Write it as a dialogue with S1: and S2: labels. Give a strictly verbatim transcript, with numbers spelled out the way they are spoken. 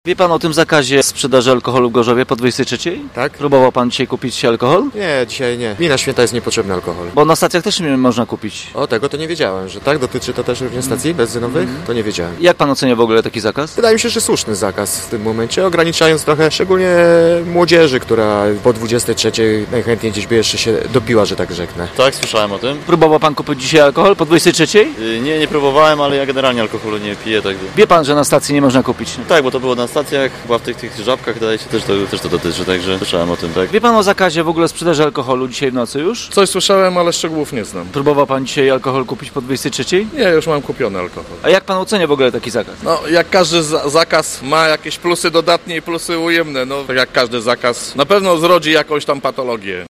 S1: Wie pan o tym zakazie sprzedaży alkoholu w Gorzowie po dwudziestej trzeciej?
S2: Tak?
S1: Próbował pan dzisiaj kupić alkohol?
S2: Nie, dzisiaj nie. Mi na święta jest niepotrzebny alkohol.
S1: Bo na stacjach też nie można kupić.
S2: O, tego to nie wiedziałem, że tak dotyczy to też również stacji benzynowych? To nie wiedziałem.
S1: Jak pan ocenia w ogóle taki zakaz?
S2: Wydaje mi się, że słuszny zakaz w tym momencie, ograniczając trochę szczególnie młodzieży, która po dwudziestej trzeciej najchętniej gdzieś by jeszcze się dopiła, że tak rzeknę.
S3: Tak, słyszałem o tym.
S1: Próbował pan kupić dzisiaj alkohol po dwudziestej trzeciej?
S3: Yy, Nie, nie próbowałem, ale ja generalnie alkoholu nie piję, także...
S1: Wie pan, że na stacji nie można kupić?
S3: Tak, bo to było na stacjach, chyba w tych, tych żabkach, wydaje się, też to, też to dotyczy, także słyszałem o tym, tak.
S1: Wie pan o zakazie w ogóle sprzedaży alkoholu dzisiaj w nocy już?
S4: Coś słyszałem, ale szczegółów nie znam.
S1: Próbował pan dzisiaj alkohol kupić po dwudziestej trzeciej?
S4: Nie, już mam kupiony alkohol.
S1: A jak pan ocenia w ogóle taki zakaz?
S4: No, jak każdy za- zakaz ma jakieś plusy dodatnie i plusy ujemne, no tak jak każdy zakaz, na pewno zrodzi jakąś tam patologię.